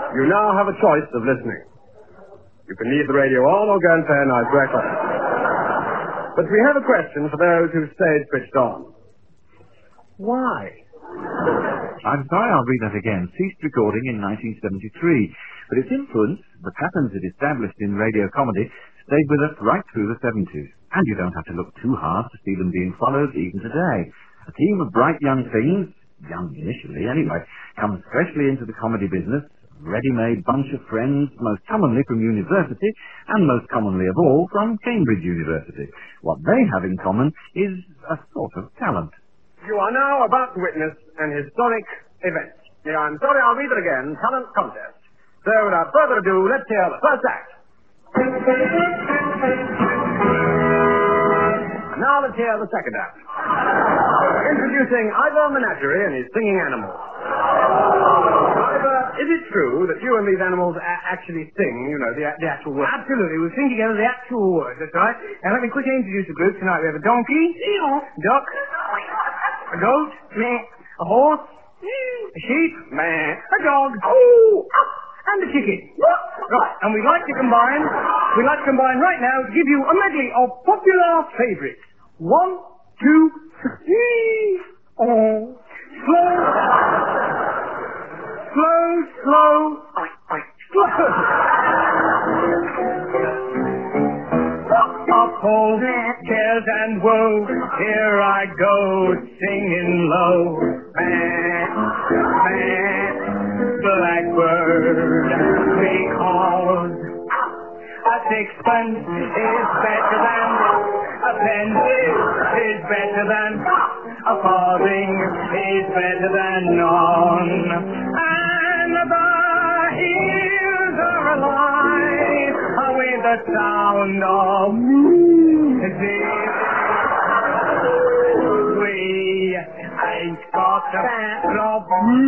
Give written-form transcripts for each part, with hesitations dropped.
You now have a choice of listening. You can leave the radio on or go and play a nice breakfast. But we have a question for those who stayed switched on. Why? I'm sorry, I'll read that again. Ceased recording in 1973, but its influence, the patterns it established in radio comedy, stayed with us right through the 70s. And you don't have to look too hard to see them being followed even today. A team of bright young things, young initially anyway, comes freshly into the comedy business, ready-made bunch of friends, most commonly from university, and most commonly of all from Cambridge University. What they have in common is a sort of talent. You are now about to witness an historic event. Yeah, I'm sorry, I'll read it again. Talent contest. So, without further ado, let's hear the first act. Now let's hear the second act. Introducing Ivor Menagerie and his singing animals. Ivor, is it true that you and these animals actually sing, you know, the actual words? Absolutely. We sing together the actual words, that's right. And let me quickly introduce the group. Tonight we have a donkey, duck, a goat, a horse, a sheep, a dog, and a chicken. Right, and we'd like to combine right now to give you a medley of popular favourites. 1, 2, 3, slow, Up all cares and woe, here I go, singing low. Blackbird, because a sixpence is better than a penny, is better than a farthing, is better than none. And the hills are alive with the sound of music. We ain't got a band of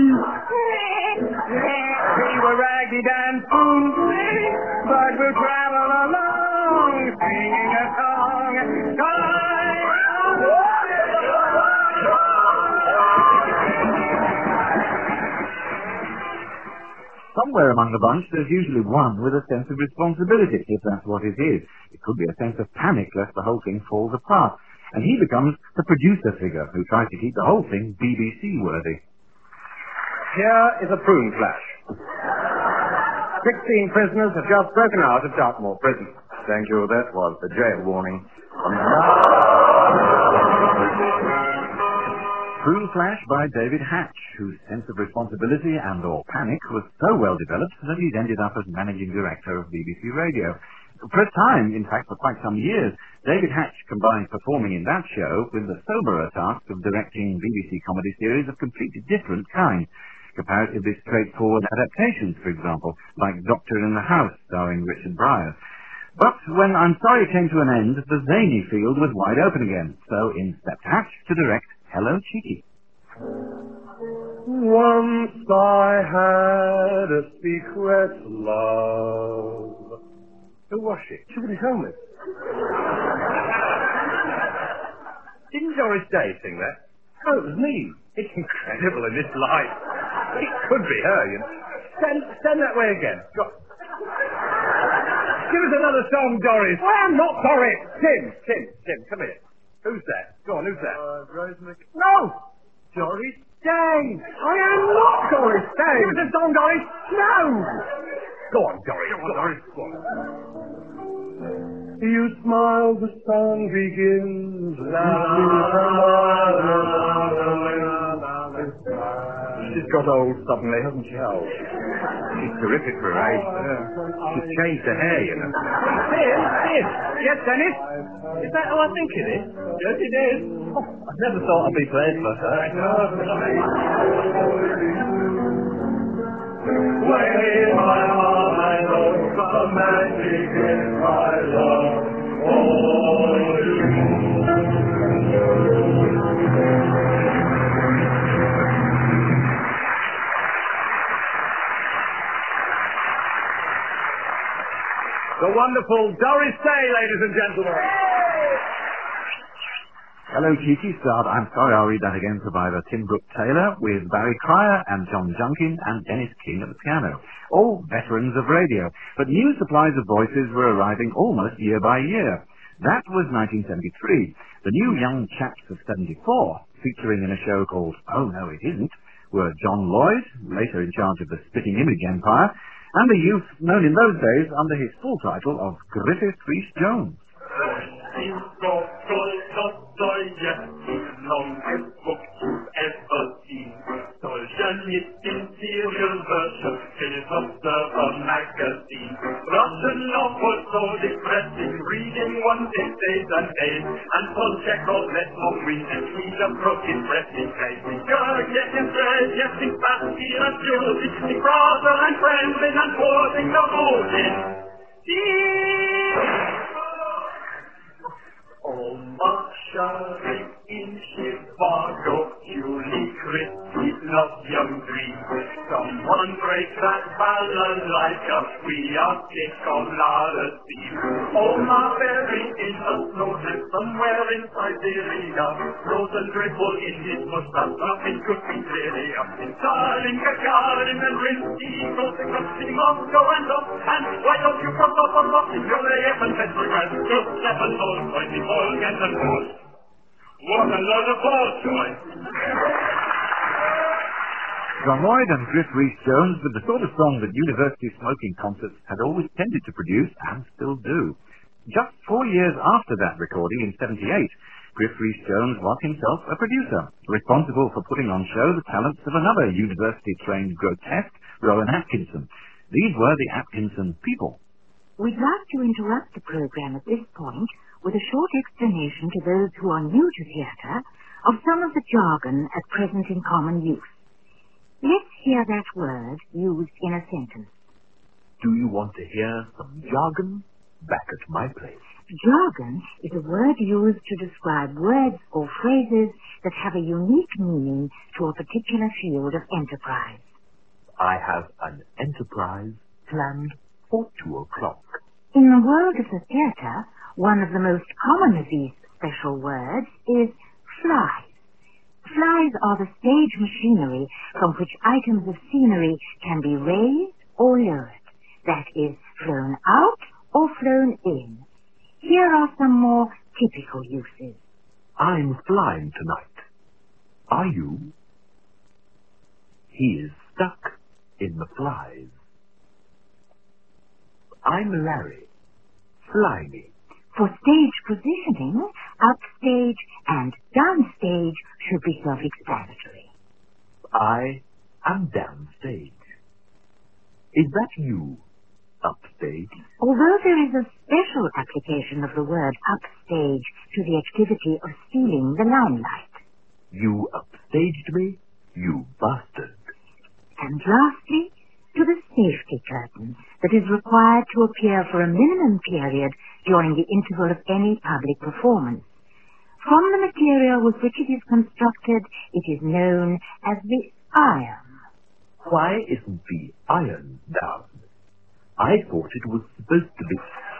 we were ragged and spoon, but we'll travel along singing a song. Somewhere among the bunch, there's usually one with a sense of responsibility, if that's what it is. It could be a sense of panic lest the whole thing falls apart. And he becomes the producer figure who tries to keep the whole thing BBC-worthy. Here is a prune flash. 16 prisoners have just broken out of Dartmoor Prison. Thank you, that was the jail warning. Prune Flash by David Hatch, whose sense of responsibility and or panic was so well developed that he's ended up as managing director of BBC Radio. For a time, in fact for quite some years, David Hatch combined performing in that show with the soberer task of directing BBC comedy series of completely different kind. Comparatively straightforward adaptations, for example, like Doctor in the House, starring Richard Pryor. But when I'm Sorry came to an end, the zany field was wide open again, so in stepped Hatch to direct Hello, Cheeky. Once I had a secret love. Who was she? She wouldn't tell me. Didn't Doris Day sing that? Oh, it was me. It's incredible in this light. It could be her, you know. Stand that way again. Give us another song, Doris. I am not Doris. Tim, come here. Who's that? Go on, who's that? Rose Mc... No! Doris Day. I am not Doris Day. Give us a song, Doris. No! Go on, Doris. Go on, Doris. Go on. You smile, the song begins. She's got old suddenly, hasn't she? Oh, she's terrific for her age. Yeah. She's changed her hair, you know. Sid! Yes, Dennis? Is that who I think it is? Yes, it is. Oh, I never thought I'd be playing for her. Way my heart, I know the magic in my love. The wonderful Doris Day, ladies and gentlemen. Hello Kitty starred, I'm sorry, I'll read that again, survivor Tim Brooke Taylor, with Barry Cryer and John Junkin and Dennis King at the piano. All veterans of radio, but new supplies of voices were arriving almost year by year. That was 1973. The new young chaps of 74, featuring in a show called Oh No It Isn't, were John Lloyd, later in charge of the Spitting Image Empire, and the youth known in those days under his full title of Griffith Rhys-Jones. Reading one thing days and days, and Paul Chekhov let him win, and he's a broken breath in place. You're getting straight, getting fast, here and Julie, brother and friendly, and holding the voting. Oh, Masha in Chicago, Julie Christie's love young dream. Someone break that balance like us, we are sick of Lara's theme. Oh, Marbury is a snowman somewhere in Siberia, frozen dribble in his mustache, nothing could be clearer. In Stalin, Gagarin and Rinsky, frozen crossing Moscow and up, and why don't you come up on up in your and Petrograd, just 7 holes, 20 holes, get the balls. What a lot of balls, choice. John Lloyd and Griff Rhys-Jones were the sort of song that university smoking concerts had always tended to produce, and still do. Just 4 years after that recording, in 78, Griff Rhys-Jones was himself a producer, responsible for putting on show the talents of another university-trained grotesque, Rowan Atkinson. These were the Atkinson People. We'd like to interrupt the program at this point with a short explanation to those who are new to theatre of some of the jargon at present in common use. Let's hear that word used in a sentence. Do you want to hear some jargon? Back at my place. Jargon is a word used to describe words or phrases that have a unique meaning to a particular field of enterprise. I have an enterprise planned for 2 o'clock. In the world of the theatre, one of the most common of these special words is flies. Flies are the stage machinery from which items of scenery can be raised or lowered, that is, flown out or flown in. Here are some more typical uses. I'm flying tonight. Are you? He is stuck in the flies. I'm Larry. Fly me. For stage positioning, upstage and downstage should be self-explanatory. I am downstage. Is that you, upstage? Although there is a special application of the word upstage to the activity of stealing the limelight. You upstaged me, you bastard. And lastly, to the safety curtain that is required to appear for a minimum period during the interval of any public performance. From the material with which it is constructed, it is known as the iron. Why isn't the iron down? I thought it was supposed to be...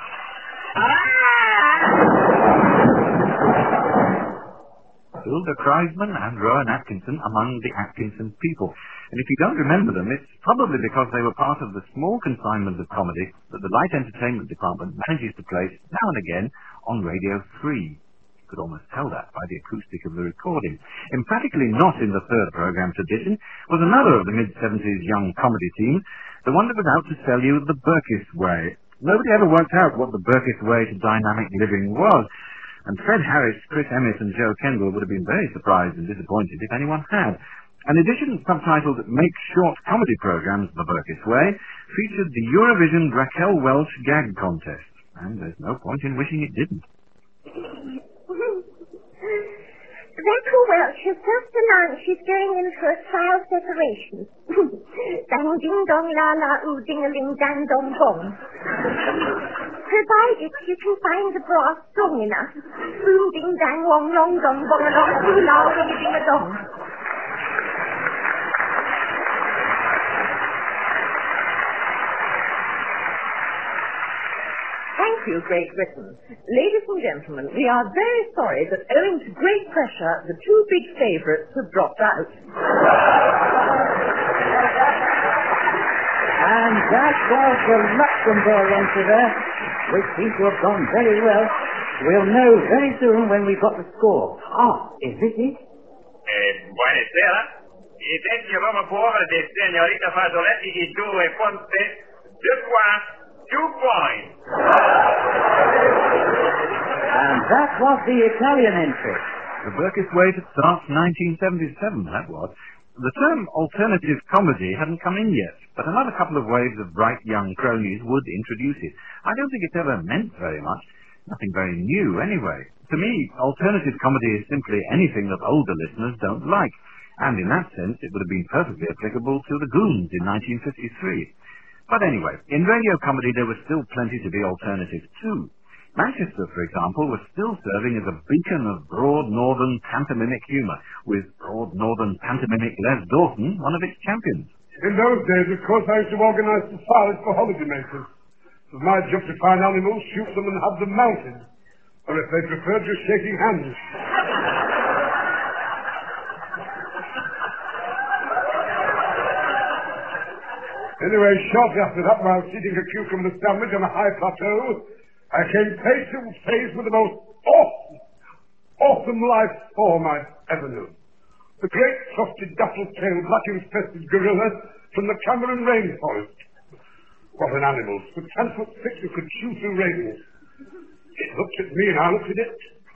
Hilda Kreisman and Rowan Atkinson among the Atkinson People. And if you don't remember them, it's probably because they were part of the small consignment of comedy that the Light Entertainment Department manages to place now and again on Radio 3. You could almost tell that by the acoustic of the recording. Emphatically not in the third program tradition was another of the mid-70s young comedy team, the one that was out to sell you the Burkiss Way. Nobody ever worked out what the Burkiss Way to dynamic living was. And Fred Harris, Chris Emmett and Joe Kendall would have been very surprised and disappointed if anyone had. An edition subtitled Make Short Comedy Programs The Burkiss Way featured the Eurovision Raquel Welch Gag Contest. And there's no point in wishing it didn't. Raquel Welch has just announced she's going in for a trial separation. Dang ding dong la la oo ding a ling dang dong bong. Provided you can find the brass strong enough. Boom ding dang wong long dong bong along oo lao ding ding a dong. Thank Wakefield, Great Britain. Ladies and gentlemen, we are very sorry that owing to great pressure, the two big favourites have dropped out. And that was the Luxembourg entry there, which seems to have gone very well. We'll know very soon when we've got the score. Ah, is this it? Buonasera. I vecchi Roma povera di signorita Fasoletti di 2 ponte, 2 points. And that was the Italian entry. The Burkiss way to start 1977, that was. The term alternative comedy hadn't come in yet, but another couple of waves of bright young cronies would introduce it. I don't think it's ever meant very much. Nothing very new, anyway. To me, alternative comedy is simply anything that older listeners don't like. And in that sense, it would have been perfectly applicable to the Goons in 1953. But anyway, in radio comedy there was still plenty to be alternative too. Manchester, for example, was still serving as a beacon of broad northern pantomimic humour, with broad northern pantomimic Les Dawson one of its champions. In those days, of course, I used to organise safaris for holidaymakers. It was my job to find animals, shoot them and have them mounted. Or if they preferred, just shaking hands. Anyway, shortly after that, while eating a cucumber sandwich on a high plateau, I came face to face with the most awesome life form I've ever known. The great, tufted, dapple-tailed, black-infested gorilla from the Cameroon rainforest. What an animal. With 10 foot 6, it could chew through railings. It looked at me and I looked at it.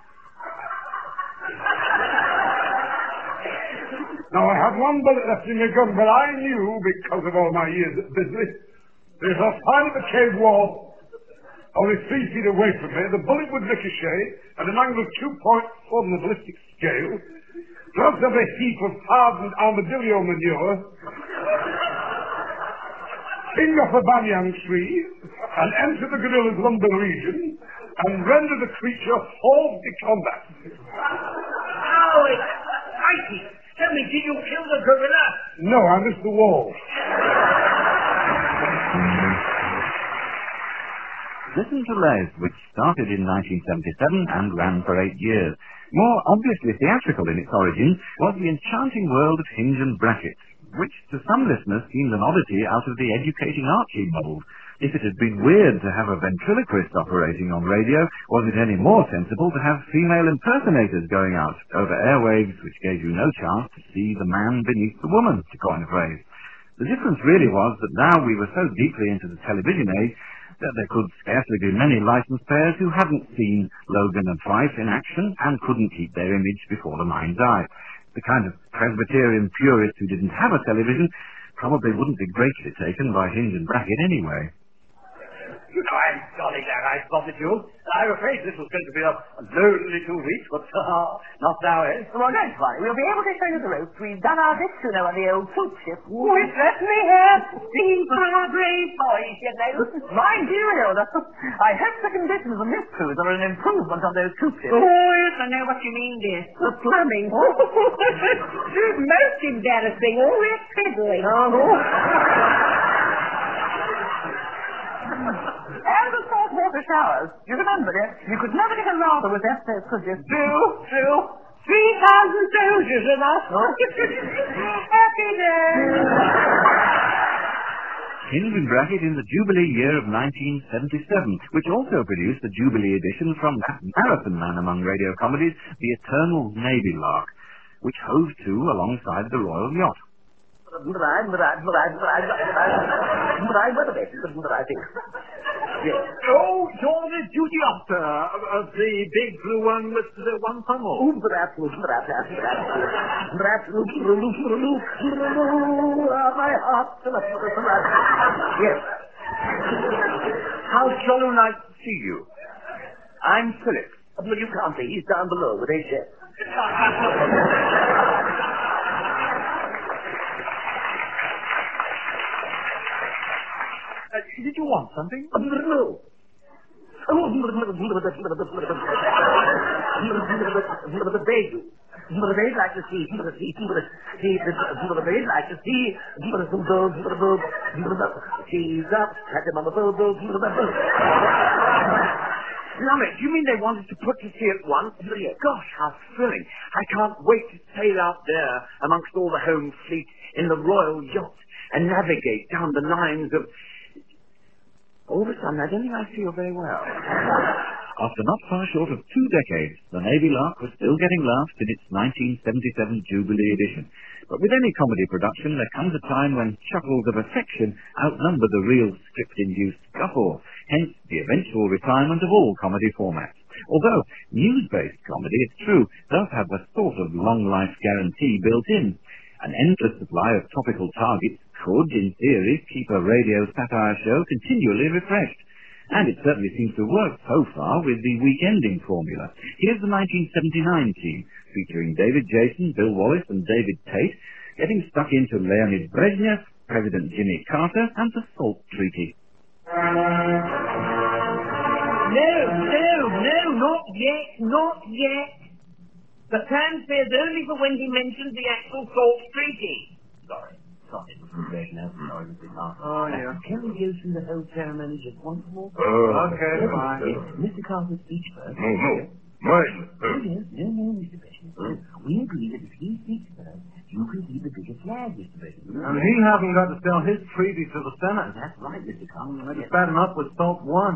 Now, I had one bullet left in my gun, but I knew, because of all my years at business, that if I find the cave wall only 3 feet away from me, the bullet would ricochet at an angle of 2 points on the ballistic scale, drop up a heap of hardened armadillo manure, ping off a banyan tree, and enter the gorilla's lumbar region, and render the creature hors de combat. Oh, it's mighty. Tell me, did you kill the gorilla? No, I missed the wall. Listen to Les, which started in 1977 and ran for 8 years. More obviously theatrical in its origin was the enchanting world of Hinge and Bracket, which to some listeners seemed an oddity out of the educating Archie mould. If it had been weird to have a ventriloquist operating on radio, was it any more sensible to have female impersonators going out over airwaves which gave you no chance to see the man beneath the woman, to coin a phrase? The difference really was that now we were so deeply into the television age that there could scarcely be many licensed pairs who hadn't seen Logan and Fife in action and couldn't keep their image before the mind's eye. The kind of Presbyterian purist who didn't have a television probably wouldn't be greatly taken by Hinge and Bracket anyway. I'm sorry that I bothered you. I'm afraid this was going to be a lonely 2 weeks, but not now, eh? Well, don't worry. We'll be able to show you the ropes. We've done our best, you know, on the old troop ship. We certainly have. Singing for our brave boys, you know. Mind you, Hilda, I hope the conditions on this cruise are an improvement on those troop ships. Oh, yes, I know what you mean, dear. The plumbing. Most embarrassing. All that peddling. And the saltwater showers. You remember it? You could never get a rather with Estes, could you? True. 3,000 soldiers in us. Happy day. Hinge and Bracket in the Jubilee year of 1977, which also produced the Jubilee edition from that marathon man among radio comedies, The Eternal Navy Lark, which hove to alongside the Royal Yacht. Yes. Oh, you're the duty officer of the big blue one with the one funnel. My heart. Yes. How jolly nice to see you. I'm Philip. Well, you can't see. He's down below with his ship. Did you want something? No. The baby. They'd like to see. They'd like to see. She's up. Catch him on the boat. Lummet, do you mean they wanted to put to sea at once? Gosh, how thrilling. I can't wait to sail out there amongst all the home fleet in the royal yacht and navigate down the lines of... All of a sudden, I don't think I feel very well. After not far short of 2 decades, the Navy Lark was still getting laughs in its 1977 Jubilee edition. But with any comedy production, there comes a time when chuckles of affection outnumber the real script-induced guffaw, hence the eventual retirement of all comedy formats. Although news-based comedy, it's true, does have a sort of long-life guarantee built in. An endless supply of topical targets could, in theory, keep a radio satire show continually refreshed. And it certainly seems to work so far with the weekending formula. Here's the 1979 team, featuring David Jason, Bill Wallace and David Tate, getting stuck into Leonid Brezhnev, President Jimmy Carter and the SALT Treaty. No, not yet. The fanfare's only for when he mentions the actual SALT Treaty. Sorry, Mr. Brezhnev. Sorry, Mr. Carter. Oh, yeah. Can we go through the whole ceremony just once more? Okay, fine. Mr. Carter's speech first. No. Mine. No, Mr. Brezhnev. We agree that if he speaks first, you can keep the bigger flag, Mr. Brezhnev. And he hasn't got to sell his treaty to the Senate. That's right, Mr. Carter. It's bad enough with SALT 1. No,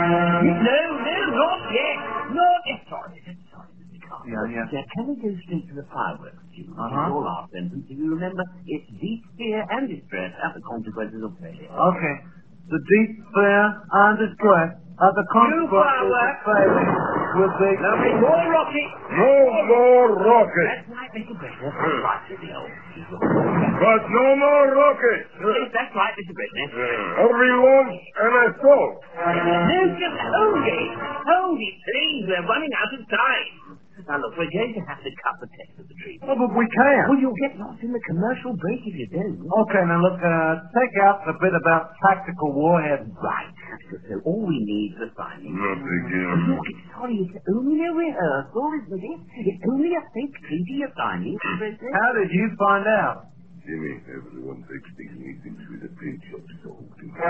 not yet. Sorry, Mr. Carter. Yeah. Can we go straight to the fireworks, Jim? Your last sentence, if you remember, it's deep fear and distress at the consequences of failure. Okay. The deep fear and distress at the consequences of failure will be... More rockets! No more rockets! That's right, Mr. Brezhnev. That's right, Mr. Hill. But no more rockets! Yes, that's right, Mr. Brezhnev. A relaunch and assault! No, just hold it, please. We're running out of time. Now, look, we're going to have to cut the text of the treaty. Oh, but we can't. Well, you'll get lost in the commercial break if you don't. Okay, now look, take out the bit about tactical warheads. Right. So all we need is the signing. Not again. Look, sorry, it's only a rehearsal, isn't it? It's only a fake treaty you're signing. How did you find out? Jimmy, everyone takes these meetings with a pinch of salt.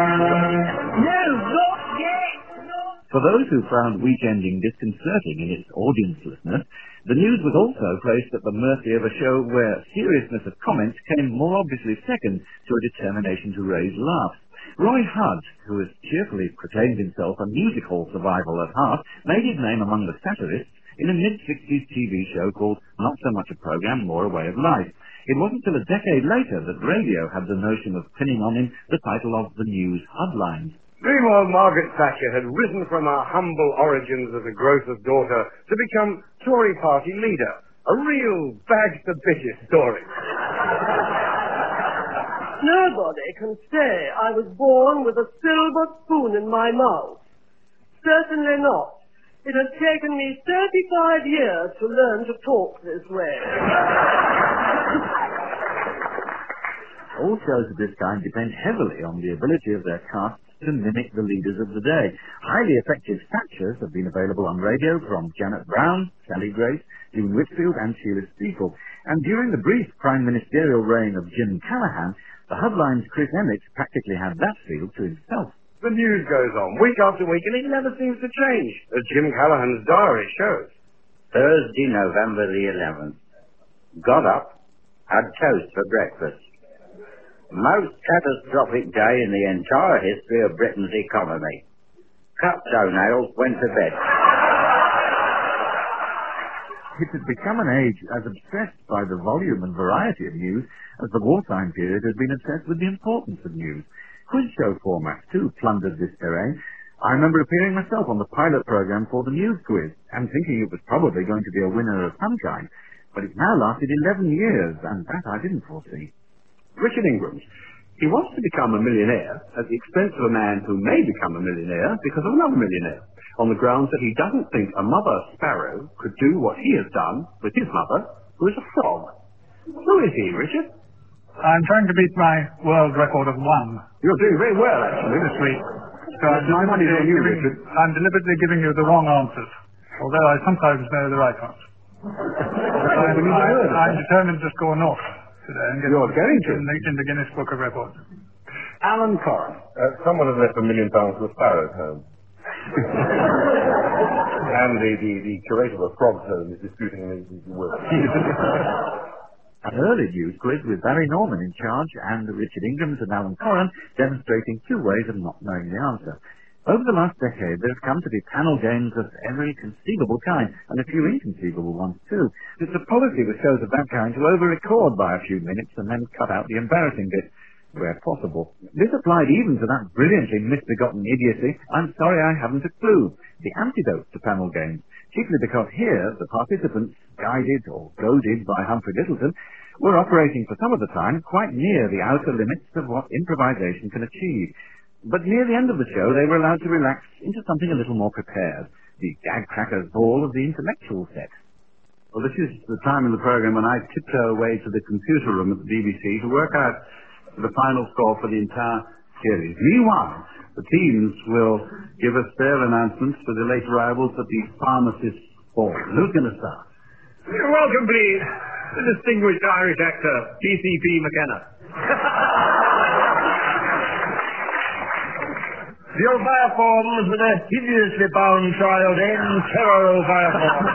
No, not yet! For those who found weekending disconcerting in its audiencelessness, the news was also placed at the mercy of a show where seriousness of comment came more obviously second to a determination to raise laughs. Roy Hudd, who has cheerfully proclaimed himself a music hall survival at heart, made his name among the satirists in a mid-60s TV show called Not So Much a Program, More a Way of Life. It wasn't until a decade later that radio had the notion of pinning on him the title of the News Hudlines. Meanwhile, Margaret Thatcher had risen from her humble origins as a grocer's daughter to become Tory party leader. A real bags-to-bitches story. Nobody can say I was born with a silver spoon in my mouth. Certainly not. It has taken me 35 years to learn to talk this way. All shows of this kind depend heavily on the ability of their casts to mimic the leaders of the day. Highly effective Thatchers have been available on radio from Janet Brown, Sally Grace, June Whitfield and Sheila Steeple. And during the brief prime ministerial reign of Jim Callaghan, the Hudlines' Chris Emmett practically had that field to himself. The news goes on week after week, and it never seems to change, as Jim Callaghan's diary shows. Thursday, November the 11th. Got up, had toast for breakfast. Most catastrophic day in the entire history of Britain's economy. Cut toenails, went to bed. It had become an age as obsessed by the volume and variety of news as the wartime period had been obsessed with the importance of news. Quiz show formats, too, plundered this terrain. I remember appearing myself on the pilot program for the news quiz and thinking it was probably going to be a winner of some kind. But it's now lasted 11 years, and that I didn't foresee. Richard Ingram. He wants to become a millionaire at the expense of a man who may become a millionaire because of another millionaire, on the grounds that he doesn't think a mother sparrow could do what he has done with his mother, who is a frog. Who is he, Richard? I'm trying to beat my world record of 1. You're doing very well, actually. This week. So I'm deliberately giving you the wrong answers, although I sometimes know the right answers. I'm determined to score north today and get in the Guinness Book of Records. Alan Corran. Someone has left £1 million for Sparrow's home. And the curator of Frog's Home is disputing the will. An early news quiz with Barry Norman in charge and Richard Ingrams and Alan Corran demonstrating two ways of not knowing the answer. Over the last decade, there have come to be panel games of every conceivable kind, and a few inconceivable ones too. It's a policy with shows of that kind to over-record by a few minutes and then cut out the embarrassing bit, where possible. This applied even to that brilliantly misbegotten idiocy, I'm sorry I haven't a clue, the antidote to panel games, chiefly because here the participants, guided or goaded by Humphrey Lyttelton, were operating for some of the time quite near the outer limits of what improvisation can achieve. But near the end of the show, they were allowed to relax into something a little more prepared, the gag-crackers ball of the intellectual set. Well, this is the time in the program when I tiptoe away to the computer room at the BBC to work out the final score for the entire series. Meanwhile, the teams will give us their announcements for the late arrivals at the Pharmacist's Ball. Who's going to start? Welcome, please, the distinguished Irish actor, PCP McKenna. The O'Vire forms with a hideously bound child in terror O'Vire forms.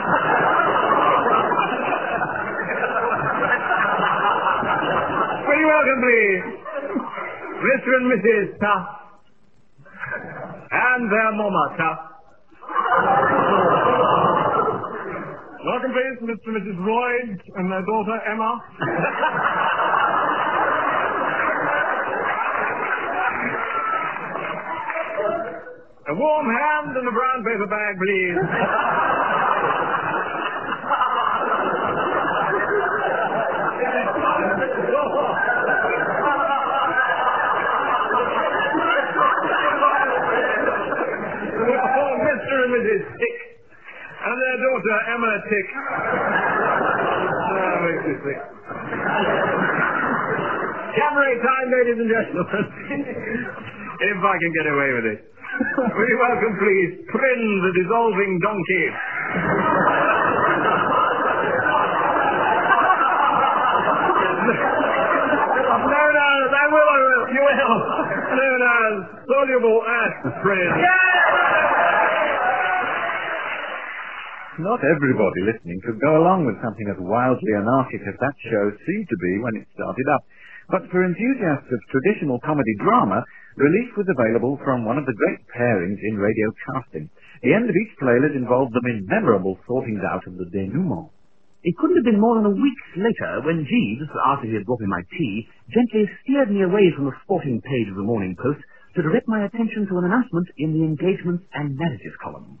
Very welcome, please. Mr. and Mrs. Tuff. And their mama, Tuff. Welcome, please, Mr. and Mrs. Royd and their daughter, Emma. A warm hand and a brown paper bag, please. Mr. and Mrs. Tick. And their daughter, Emma Tick. Makes me sick. Cabaret time, ladies and gentlemen. If I can get away with it. Very welcome, please. Prin, the dissolving donkey. Known as, I will, you will. Known as soluble aspirin. Not everybody listening could go along with something as wildly anarchic as that show seemed to be when it started up. But for enthusiasts of traditional comedy drama, relief was available from one of the great pairings in radio casting. The end of each playlist involved them in memorable sortings out of the denouement. It couldn't have been more than a week later when Jeeves, after he had brought me my tea, gently steered me away from the sporting page of the Morning Post to direct my attention to an announcement in the engagements and marriages column.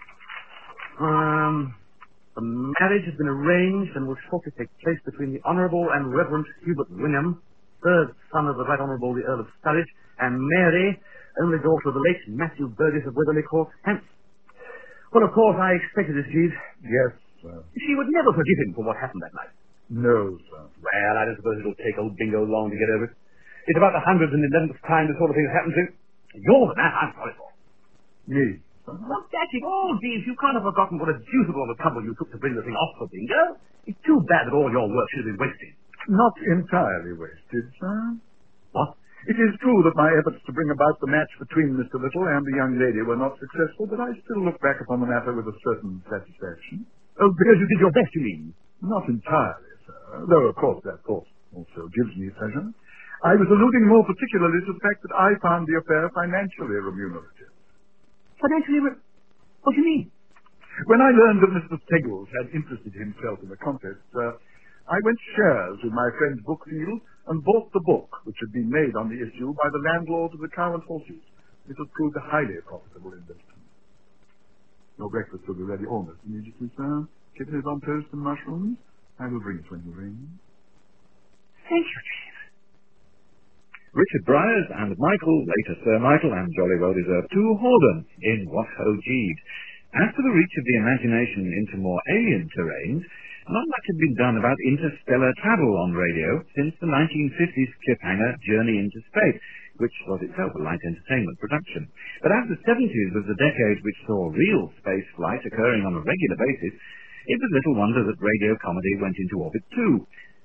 The marriage has been arranged and will shortly take place between the Honourable and Reverend Hubert Wingham, third son of the Right Honourable the Earl of Sturridge, and Mary, only daughter of the late Matthew Burgess of Weatherly Court, Hants. Well, of course, I expected this, Jeeves. Yes, sir. She would never forgive him for what happened that night. No, sir. Well, I don't suppose it'll take old Bingo long to get over it. It's about the 111th time this sort of thing has happened to him. You're the man I'm sorry for. Me? Well, dashing all, Jeeves, you can't have forgotten what a deuce of all the trouble you took to bring the thing off for Bingo. It's too bad that all your work should have been wasted. Not entirely wasted, sir. What? It is true that my efforts to bring about the match between Mr. Little and the young lady were not successful, but I still look back upon the matter with a certain satisfaction. Oh, because you did your best, you mean? Not entirely, sir. Though, of course, that thought also gives me pleasure. I was alluding more particularly to the fact that I found the affair financially remunerative. Financially what do you mean? When I learned that Mr. Steggles had interested himself in the contest, I went shares with my friend Bookfield and bought the book which had been made on the issue by the landlord of the Cow and Horses. It has proved a highly profitable investment. Your breakfast will be ready almost immediately, sir. Kidneys on toast and mushrooms. I will bring it when you ring. Thank you, Chief. Richard Briers and Michael, later Sir Michael, and jolly well deserved too, Horden in What Ho Jeeves. As for the reach of the imagination into more alien terrains, not much had been done about interstellar travel on radio since the 1950s cliffhanger Journey into Space, which was itself a light entertainment production. But as the 70s was the decade which saw real space flight occurring on a regular basis, it was little wonder that radio comedy went into orbit too.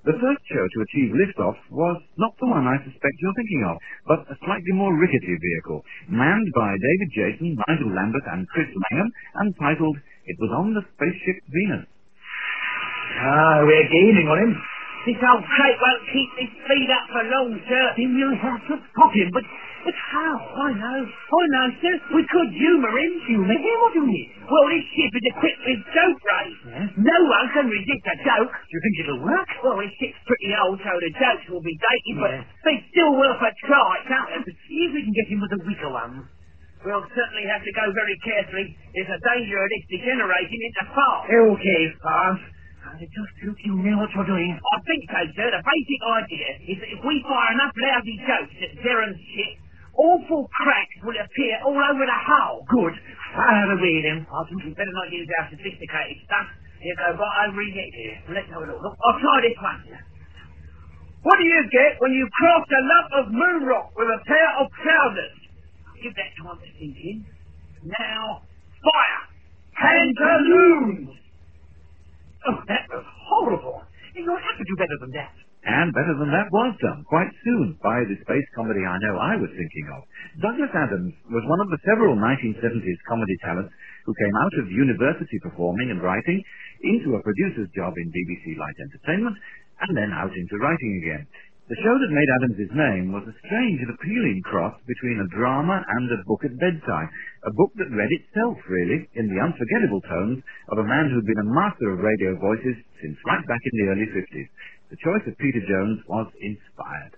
The first show to achieve liftoff was not the one I suspect you're thinking of, but a slightly more rickety vehicle, manned by David Jason, Nigel Lambert and Chris Langham, and titled It Was on the Spaceship Venus. Ah, we're gaining on him. This old crate won't keep his feet up for long, sir. Then we'll have to stop him, but how? I know, sir. We could humour him. Humour him? What do you mean? Well, this ship is equipped with joke rays. Yeah? No one can resist a joke. Do you think it'll work? Well, this ship's pretty old, so the jokes will be dated, but they're still worth a try, can't they? See if we can get him with the weaker ones. We'll certainly have to go very carefully. There's a danger of this degenerating into farce. Okay, farce. Just look, you know what you're doing. I think so, sir. The basic idea is that if we fire enough lousy jokes at Zeron's ship, awful cracks will appear all over the hull. Good. Fire away, then. I think we'd better not use our sophisticated stuff. He'll go right over his head here. Let's have a look. I'll try this one, sir. What do you get when you cross a lump of moon rock with a pair of trousers? Give that time to sink in. Now, fire! Pantaloons! Oh, that was horrible. You'll have to do better than that. And better than that was done, quite soon, by the space comedy I know I was thinking of. Douglas Adams was one of the several 1970s comedy talents who came out of university performing and writing into a producer's job in BBC Light Entertainment, and then out into writing again. The show that made Adams his name was a strange and appealing cross between a drama and a book at bedtime, a book that read itself, really, in the unforgettable tones of a man who'd been a master of radio voices since right back in the early 50s. The choice of Peter Jones was inspired.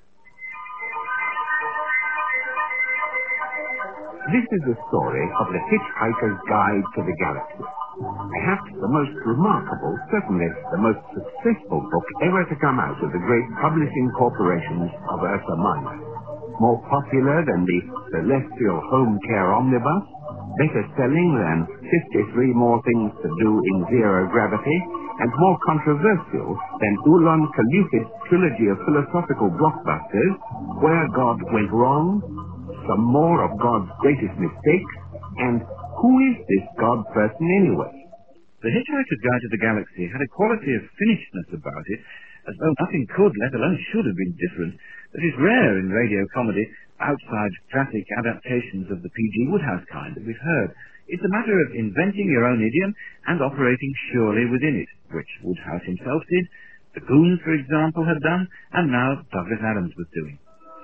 This is the story of the Hitchhiker's Guide to the Galaxy. Perhaps the most remarkable, certainly the most successful book ever to come out of the great publishing corporations of Ursa Minor. More popular than the Celestial Home Care Omnibus, better selling than 53 More Things to Do in Zero Gravity, and more controversial than Ulan Khalifa's trilogy of philosophical blockbusters, Where God Went Wrong, Some More of God's Greatest Mistakes, and Who Is This God Person Anyway? The Hitchhiker's Guide to the Galaxy had a quality of finishedness about it, as though nothing could, let alone should, have been different, that is rare in radio comedy, outside classic adaptations of the P.G. Wodehouse kind that we've heard. It's a matter of inventing your own idiom and operating surely within it, which Wodehouse himself did, the Goons, for example, had done, and now Douglas Adams was doing.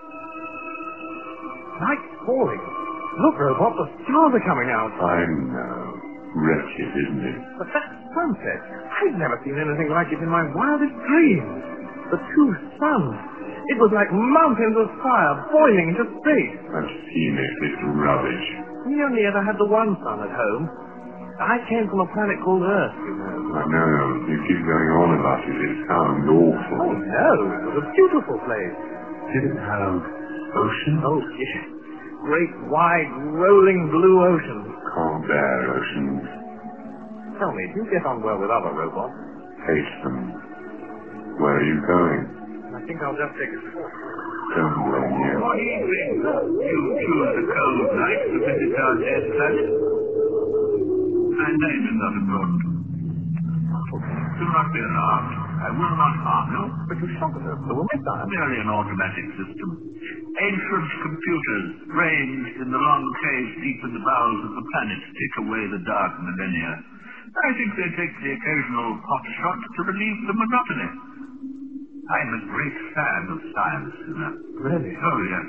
Night's falling. Look, Robot, the stars are coming out. I know. Wretched, isn't it? But that sunset, I've never seen anything like it in my wildest dreams. The two suns. It was like mountains of fire boiling into space. I've seen it. It's rubbish. We only ever had the one sun at home. I came from a planet called Earth, you know. I know. You keep going on about it. It sounds awful. Oh, no. It was a beautiful place. Did it have ocean? Oh, yes. Great, wide, rolling blue ocean. Can't bear oceans. Tell me, do you get on well with other robots? Hate them. Where are you going? I think I'll just take a walk. Don't blame you. You choose the cold night to visit our dead planet. My name is not important. Do not be alarmed. I will not harm you. But you shot at us. There were merely an automatic system. Ancient computers, ranged in the long caves deep in the bowels of the planet, take away the dark millennia. I think they take the occasional pot shot to relieve the monotony. I'm a great fan of science, you know. Really? Oh, yes.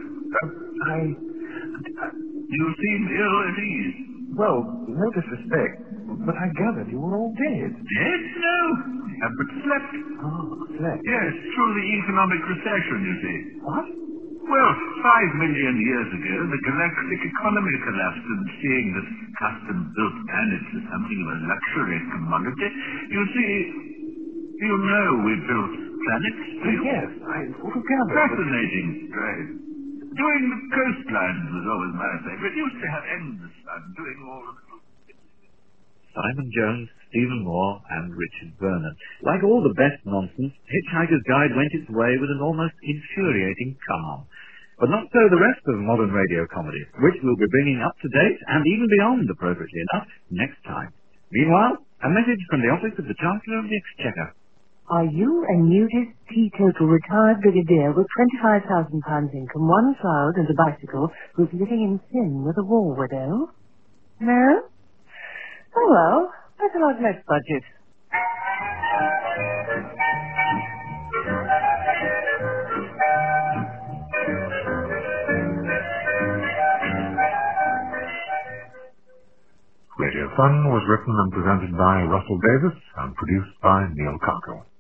You seem ill at ease. Well, no disrespect, but I gathered you were all dead. Dead? No. I have but slept. Oh, slept? Yes, through the economic recession, you see. What? Well, 5 million years ago, the galactic economy collapsed, and seeing that custom-built planets is something of a luxury commodity, you see, you know we built planets. Yes, I sort of gathered. Fascinating trade. Doing the coastlines was always my favorite. Used to have endless fun doing all of it. Simon Jones, Stephen Moore, and Richard Vernon. Like all the best nonsense, Hitchhiker's Guide went its way with an almost infuriating calm. But not so the rest of modern radio comedy, which we'll be bringing up to date and even beyond, appropriately enough, next time. Meanwhile, a message from the Office of the Chancellor of the Exchequer. Are you a nudist, teetotal, retired brigadier with £25,000 income, one child and a bicycle, who's living in sin with a war widow? No? Oh well, better like next budget. Radio Fun was written and presented by Russell Davis and produced by Neil Cockle.